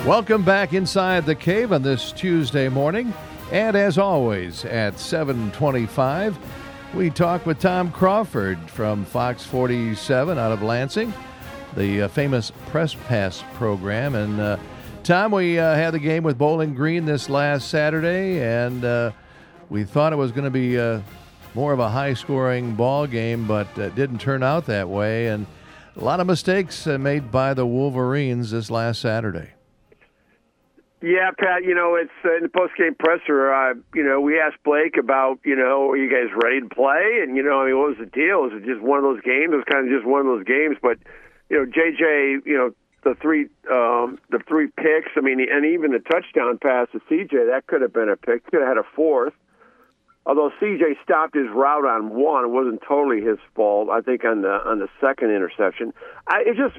Welcome back inside the cave on this Tuesday morning. And as always, at 7:25, we talk with Tom Crawford from Fox 47 out of Lansing, the famous Press Pass program. And Tom, we had the game with Bowling Green this last Saturday, and we thought it was going to be more of a high-scoring ball game, but it didn't turn out that way. And a lot of mistakes made by the Wolverines this last Saturday. Yeah, Pat, it's in the post-game presser, we asked Blake about, are you guys ready to play? And, what was the deal? Was it just one of those games? It was kind of just one of those games. But, JJ, the three picks, and even the touchdown pass to CJ, that could have been a pick. Could have had a fourth. Although CJ stopped his route on one, it wasn't totally his fault, I think, on the second interception. It's just,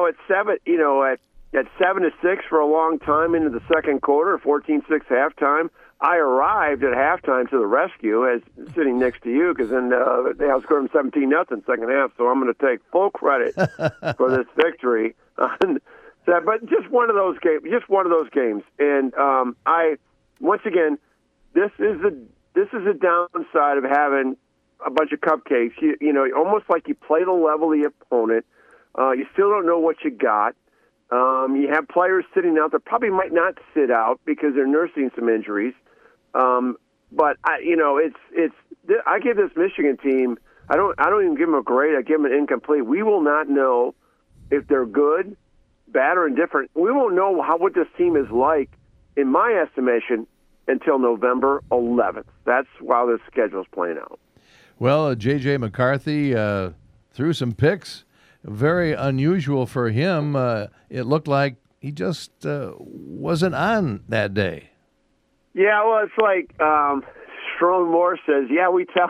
at 7-6 for a long time into the second quarter, 14-6 halftime. I arrived at halftime to the rescue as sitting next to you because then they outscored them 17-0 second half. So I'm going to take full credit for this victory. But just one of those games. And once again, this is the downside of having a bunch of cupcakes. Almost like you play the level of the opponent. You still don't know what you got. You have players sitting out that probably might not sit out because they're nursing some injuries. But I give this Michigan team. I don't even give them a grade. I give them an incomplete. We will not know if they're good, bad, or indifferent. We won't know what this team is like, in my estimation, until November 11th. That's how this schedule is playing out. Well, J.J. McCarthy threw some picks. Very unusual for him. It looked like he just wasn't on that day. Yeah, well, it's like Sherrone Moore says. Yeah, we tell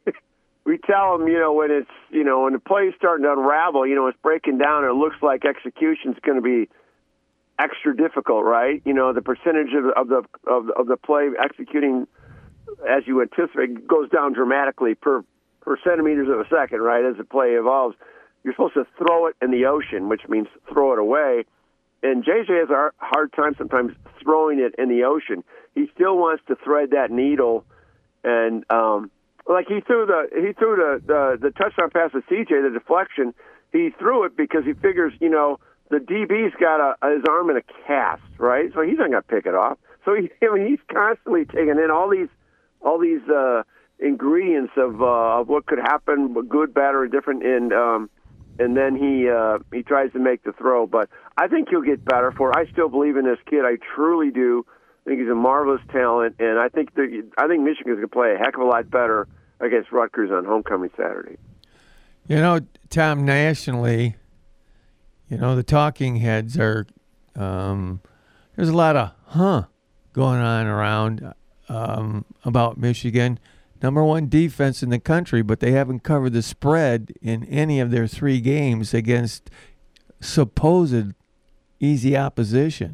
him, when it's when the play's starting to unravel, it's breaking down. And it looks like execution's going to be extra difficult, right? The percentage of the play executing as you anticipate goes down dramatically per centimeters of a second, right? As the play evolves. You're supposed to throw it in the ocean, which means throw it away. And JJ has a hard time sometimes throwing it in the ocean. He still wants to thread that needle, and like he threw the touchdown pass to CJ, the deflection. He threw it because he figures, the DB's got his arm in a cast, right? So he's not going to pick it off. So he's constantly taking in all these ingredients of what could happen, good, bad, or different, and then he tries to make the throw. But I think he'll get better for it. I still believe in this kid. I truly do. I think he's a marvelous talent, and I think Michigan's going to play a heck of a lot better against Rutgers on homecoming Saturday. Tom, nationally, the talking heads are there's a lot of going on around about Michigan. Number one defense in the country, but they haven't covered the spread in any of their three games against supposed easy opposition.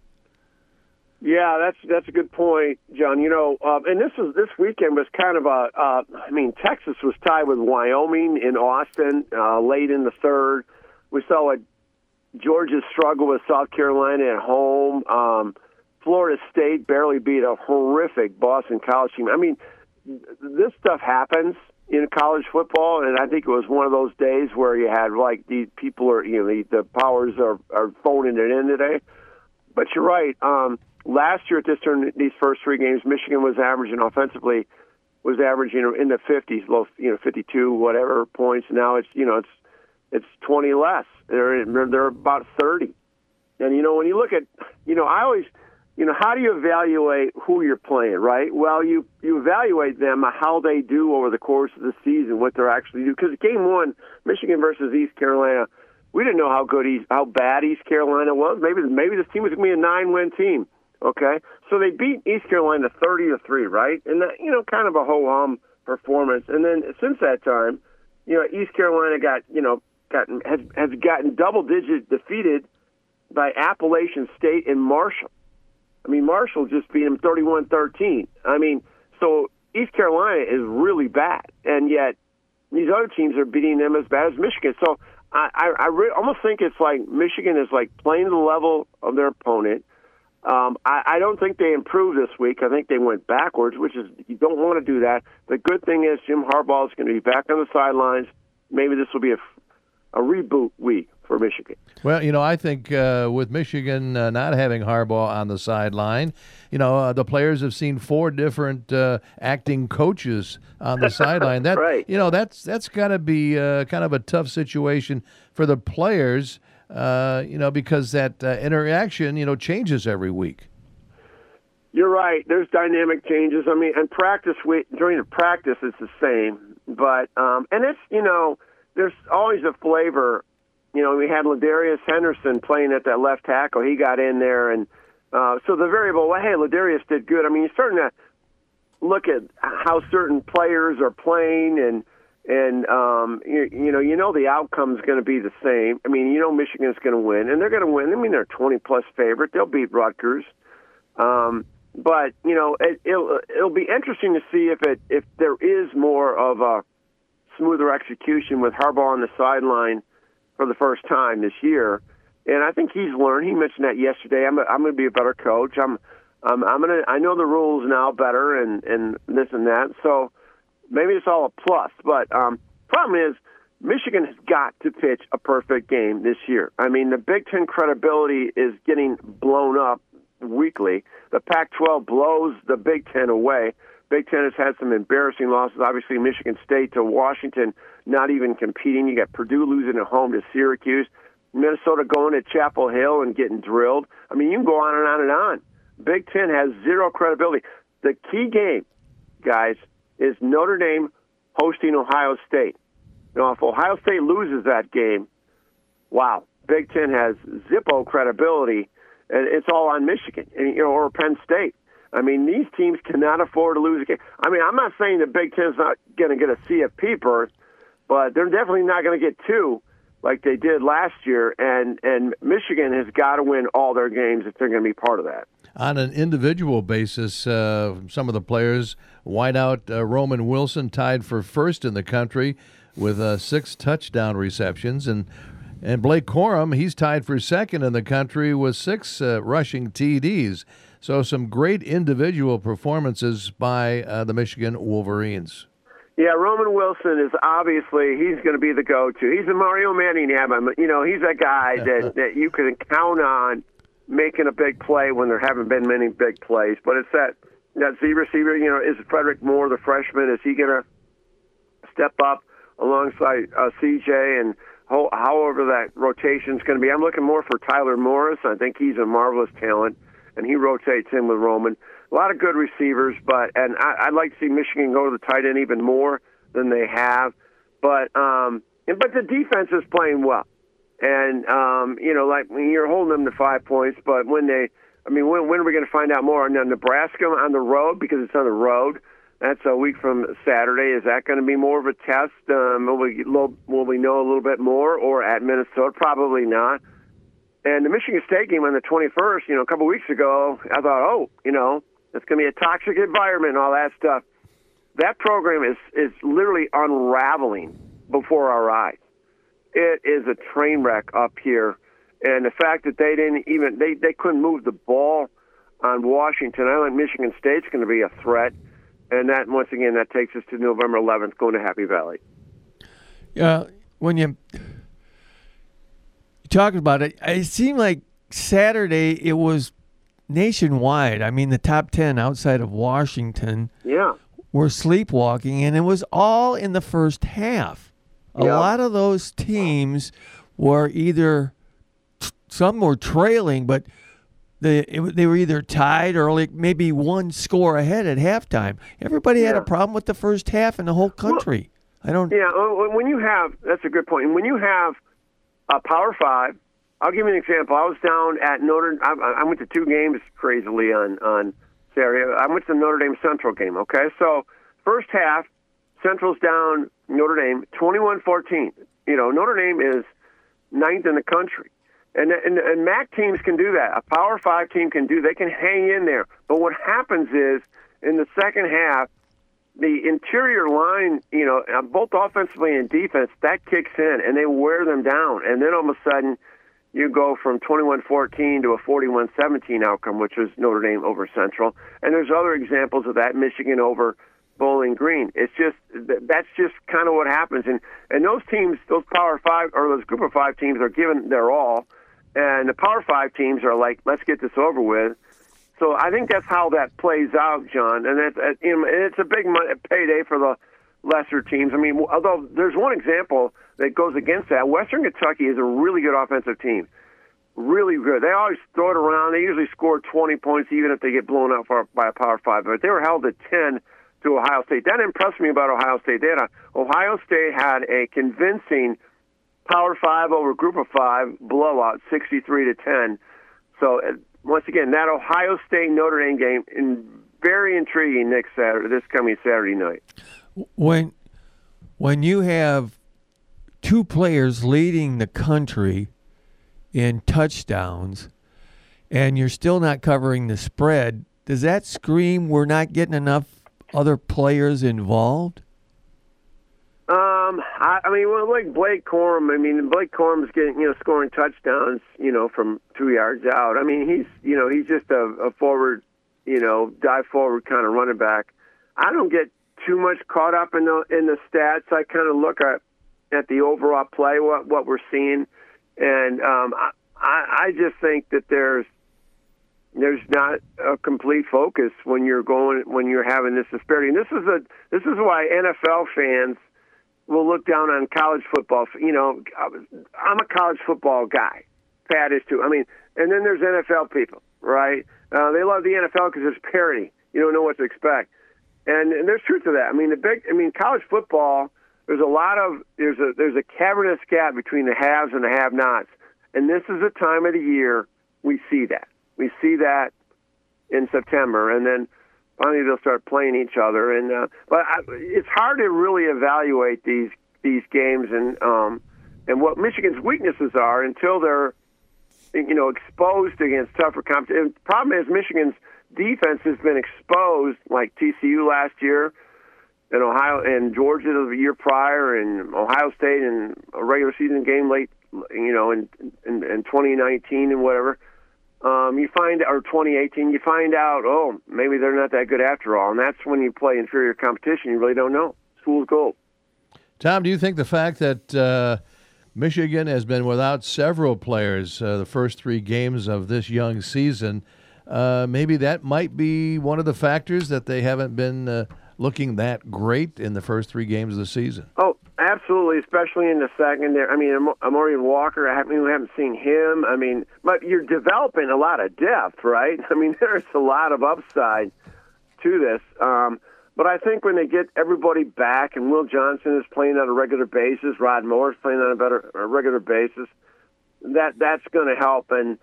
Yeah, that's a good point, John. And this weekend was kind of Texas was tied with Wyoming in Austin late in the third. We saw Georgia struggle with South Carolina at home. Florida State barely beat a horrific Boston College team. This stuff happens in college football, and I think it was one of those days where you had these people the powers are phoning it in today. But you're right. Last year at this turn, these first three games, Michigan was averaging offensively in the 50s, low 52 whatever points. Now it's 20 less. They're about 30. And when you look at I always. How do you evaluate who you're playing, right? Well, you evaluate them, how they do over the course of the season, what they're actually doing. Because game one, Michigan versus East Carolina, we didn't know how bad East Carolina was. Maybe this team was going to be a 9-win team, okay? So they beat East Carolina 30-3, right? And that, kind of a ho-hum performance. And then since that time, East Carolina has gotten double-digit defeated by Appalachian State and Marshall. Marshall just beat them 31-13. So East Carolina is really bad, and yet these other teams are beating them as bad as Michigan. So almost think it's like Michigan is like playing the level of their opponent. I don't think they improved this week. I think they went backwards, which is, you don't want to do that. The good thing is Jim Harbaugh is going to be back on the sidelines. Maybe this will be a reboot week for Michigan. Well, I think with Michigan not having Harbaugh on the sideline, the players have seen 4 different acting coaches on the sideline. That right. That's got to be kind of a tough situation for the players, because that interaction, changes every week. You're right. There's dynamic changes. I mean, and during the practice, it's the same. But and it's there's always a flavor. We had Ladarius Henderson playing at that left tackle. He got in there, and so the variable, hey, Ladarius did good. I mean, you're starting to look at how certain players are playing, and the outcome's going to be the same. I mean, Michigan's going to win, and they're going to win. I mean, they're a 20-plus favorite. They'll beat Rutgers. But it'll be interesting to see if there is more of a smoother execution with Harbaugh on the sideline for the first time this year. And I think he's learned. He mentioned that yesterday. I'm going to be a better coach. I know the rules now better, and this and that. So maybe it's all a plus. But problem is, Michigan has got to pitch a perfect game this year. I mean, the Big Ten credibility is getting blown up weekly. The Pac-12 blows the Big Ten away. Big Ten has had some embarrassing losses. Obviously, Michigan State to Washington, not even competing. You got Purdue losing at home to Syracuse. Minnesota going to Chapel Hill and getting drilled. I mean, you can go on and on and on. Big Ten has zero credibility. The key game, guys, is Notre Dame hosting Ohio State. If Ohio State loses that game, wow, Big Ten has zippo credibility, and it's all on Michigan or Penn State. I mean, these teams cannot afford to lose a game. I mean, I'm not saying the Big Ten's not going to get a CFP berth, but they're definitely not going to get 2 like they did last year, and Michigan has got to win all their games if they're going to be part of that. On an individual basis, some of the players, wideout Roman Wilson tied for first in the country with 6 touchdown receptions, and Blake Corum, he's tied for second in the country with 6 rushing TDs. So some great individual performances by the Michigan Wolverines. Yeah, Roman Wilson is obviously, he's going to be the go-to. He's a Mario Manningham. He's a guy that you can count on making a big play when there haven't been many big plays. But it's that Z receiver, is Frederick Moore, the freshman, is he going to step up alongside CJ, and however that rotation's going to be? I'm looking more for Tyler Morris. I think he's a marvelous talent, and he rotates in with Roman. A lot of good receivers, and I'd like to see Michigan go to the tight end even more than they have. But the defense is playing well, and like when you're holding them to 5 points. But when are we going to find out more? Now, Nebraska on the road, because it's on the road. That's a week from Saturday. Is that going to be more of a test? Will we know a little bit more? Or at Minnesota? Probably not. And the Michigan State game on the 21st, a couple weeks ago, I thought, it's going to be a toxic environment and all that stuff. That program is literally unraveling before our eyes. It is a train wreck up here. And the fact that they couldn't move the ball on Washington, I think Michigan State's going to be a threat. And that, once again, that takes us to November 11th, going to Happy Valley. Yeah, when you talk about it, it seemed like Saturday it was nationwide. I mean, the top 10 outside of Washington were sleepwalking, and it was all in the first half. A lot of those teams were some were trailing, but they were either tied or maybe one score ahead at halftime. Everybody had a problem with the first half in the whole country. When you have, that's a good point. And when you have a Power 5, I'll give you an example. I was down at I went to 2 games crazily on Saturday. I went to the Notre Dame Central game, okay? So first half, Central's down Notre Dame 21-14. Notre Dame is 9th in the country. And MAC teams can do that. A Power 5 team can do. They can hang in there. But what happens is, in the second half, the interior line, both offensively and defense, that kicks in, and they wear them down. And then all of a sudden, you go from 21-14 to a 41-17 outcome, which was Notre Dame over Central. And there's other examples of that, Michigan over Bowling Green. It's just that's just kind of what happens. And those teams, those Power 5 or those Group of 5 teams are giving their all, and the Power 5 teams are like, let's get this over with. So I think that's how that plays out, John. And it's a big payday for the lesser teams. I mean, although there's one example that goes against that. Western Kentucky is a really good offensive team. Really good. They always throw it around. They usually score 20 points even if they get blown out by a Power 5. But they were held at 10 to Ohio State. That impressed me about Ohio State. Ohio State had a convincing Power 5 over Group of 5 blowout, 63-10. So once again, that Ohio State Notre Dame game is very intriguing this coming Saturday night. When you have two players leading the country in touchdowns and you're still not covering the spread, does that scream we're not getting enough other players involved? Like Blake Corum. Blake Corum's getting, scoring touchdowns, from 2 yards out. He's just a forward, dive forward kind of running back. I don't get too much caught up in the stats. I kind of look at the overall play, what we're seeing, and I just think that there's not a complete focus when you're having this disparity. And this is why NFL fans will look down on college football. I'm a college football guy. Pat is too. And then there's NFL people, right? They love the NFL because it's parity. You don't know what to expect, and there's truth to that. College football. There's a cavernous gap between the haves and the have-nots, and this is the time of the year we see that. We see that in September, and then finally they'll start playing each other. But it's hard to really evaluate these games and what Michigan's weaknesses are until they're exposed against tougher competition. The problem is Michigan's defense has been exposed, like TCU last year, and Ohio and Georgia the year prior, and Ohio State in a regular season game late, in 2019 and whatever. You find, or 2018, you find out, maybe they're not that good after all. And that's when you play inferior competition. You really don't know. It's fool's gold. Tom, do you think the fact that Michigan has been without several players the first 3 games of this young season, maybe that might be one of the factors that they haven't been looking that great in the first 3 games of the season? Oh, absolutely, especially in the secondary. Amorian Walker, we haven't seen him. But you're developing a lot of depth, right? There's a lot of upside to this. But I think when they get everybody back, and Will Johnson is playing on a regular basis, Rod Moore is playing on a regular basis, that's going to help, and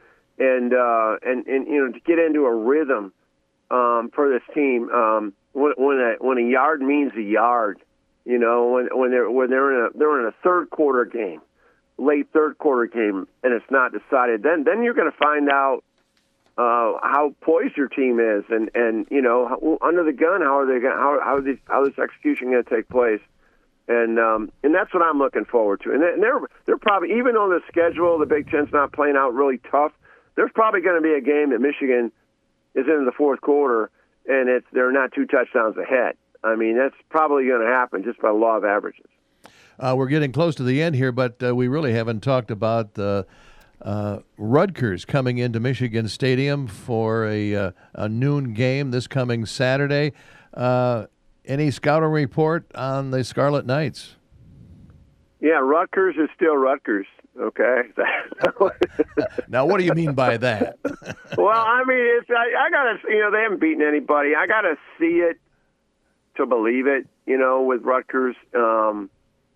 to get into a rhythm for this team. When a yard means a yard, when they're in a third quarter game, late third quarter game, and it's not decided, then you're going to find out how poised your team is, and under the gun, how this execution going to take place, and that's what I'm looking forward to. And they're probably, even on the schedule, the Big Ten's not playing out really tough. There's probably going to be a game that Michigan is in the fourth quarter, and they're not 2 touchdowns ahead. That's probably going to happen just by the law of averages. We're getting close to the end here, but we really haven't talked about Rutgers coming into Michigan Stadium for a noon game this coming Saturday. Any scouting report on the Scarlet Knights? Yeah, Rutgers is still Rutgers. Okay. Now, what do you mean by that? Well, I gotta, they haven't beaten anybody. I gotta see it to believe it. With Rutgers, Maryland,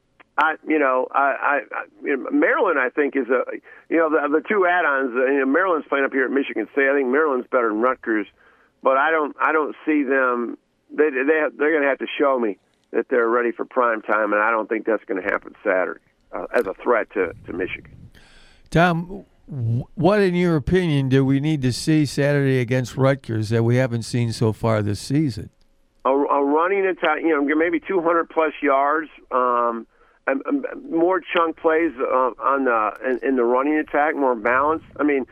I think is the 2 add-ons. Maryland's playing up here at Michigan State. I think Maryland's better than Rutgers, but I don't see them. They're going to have to show me that they're ready for prime time, and I don't think that's going to happen Saturday as a threat to Michigan. Tom, what, in your opinion, do we need to see Saturday against Rutgers that we haven't seen so far this season? A running attack, maybe 200 plus yards, and more chunk plays in the running attack, more balanced.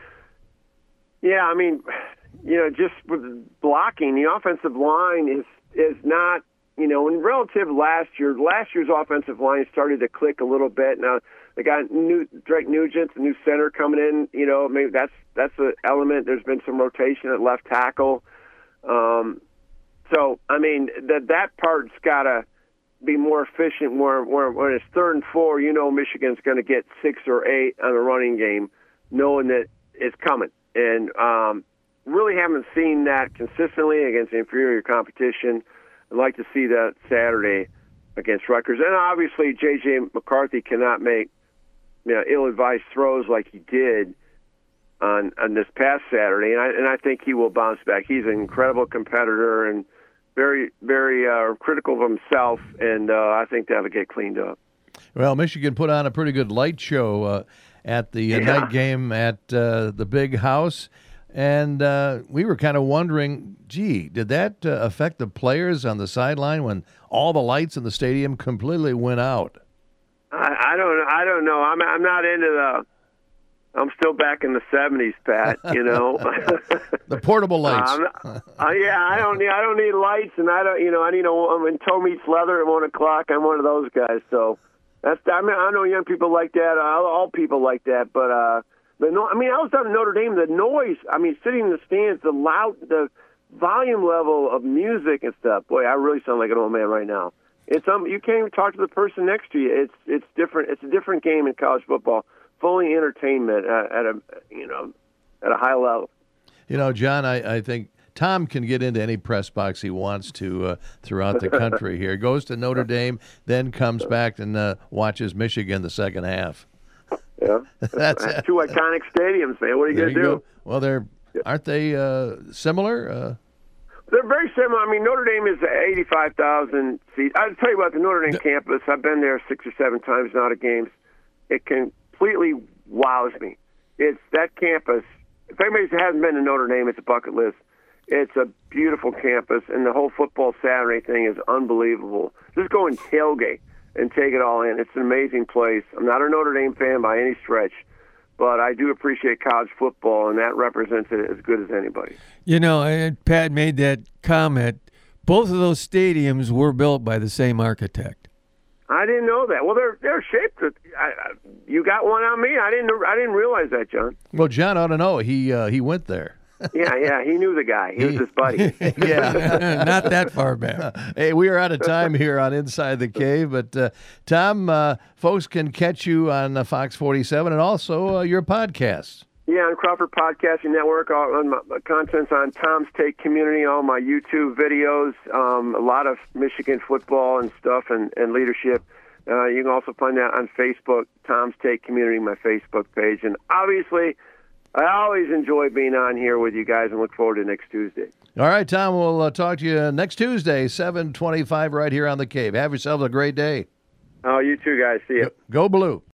Just with blocking, the offensive line is not, in relative last year's offensive line started to click a little bit. Now they got Drake Nugent, the new center coming in. Maybe that's an element. There's been some rotation at left tackle. That part's got to be more efficient. When it's 3rd and 4, Michigan's going to get 6 or 8 on the running game, knowing that it's coming. And really haven't seen that consistently against inferior competition. I'd like to see that Saturday against Rutgers. And obviously, J.J. McCarthy cannot make ill-advised throws like he did on this past Saturday. And I think he will bounce back. He's an incredible competitor and very, very critical of himself. And I think that'll get cleaned up. Well, Michigan put on a pretty good light show at the night game at the Big House. And we were kind of wondering, did that affect the players on the sideline when all the lights in the stadium completely went out? I don't know. I'm not into I'm still back in the 70s, Pat. The portable lights. I don't need lights, and I don't. When toe meets leather at 1 o'clock, I'm one of those guys. So I know young people like that. All people like that, but. I was down in Notre Dame. The noise. Sitting in the stands, the volume level of music and stuff. Boy, I really sound like an old man right now. You can't even talk to the person next to you. It's different. It's a different game in college football. Fully entertainment at a high level. John, I think Tom can get into any press box he wants to throughout the country here. Goes to Notre Dame, then comes back and watches Michigan the second half. Yeah, that's 2 iconic stadiums, man. What are you going to do? Go. Well, aren't they similar? They're very similar. Notre Dame is 85,000 seats. I'll tell you about the Notre Dame campus. I've been there 6 or 7 times now to games. It completely wows me. It's that campus. If anybody hasn't been to Notre Dame, it's a bucket list. It's a beautiful campus, and the whole football Saturday thing is unbelievable. Just go and tailgate and take it all in. It's an amazing place. I'm not a Notre Dame fan by any stretch, but I do appreciate college football, and that represents it as good as anybody. Pat made that comment. Both of those stadiums were built by the same architect. I didn't know that. Well, they're shaped. You got one on me. I didn't realize that, John. Well, John ought to know. He went there. Yeah, he knew the guy. He was his buddy. Yeah, not that far back. Hey, we are out of time here on Inside the Cave, but Tom, folks can catch you on Fox 47 and also your podcast. Yeah, on Crawford Podcasting Network. On my content's on Tom's Take Community, all my YouTube videos, a lot of Michigan football and stuff and leadership. You can also find that on Facebook, Tom's Take Community, my Facebook page. And obviously, I always enjoy being on here with you guys and look forward to next Tuesday. All right, Tom, we'll talk to you next Tuesday, 7:25 right here on The Cave. Have yourselves a great day. Oh, you too, guys. See you. Go Blue.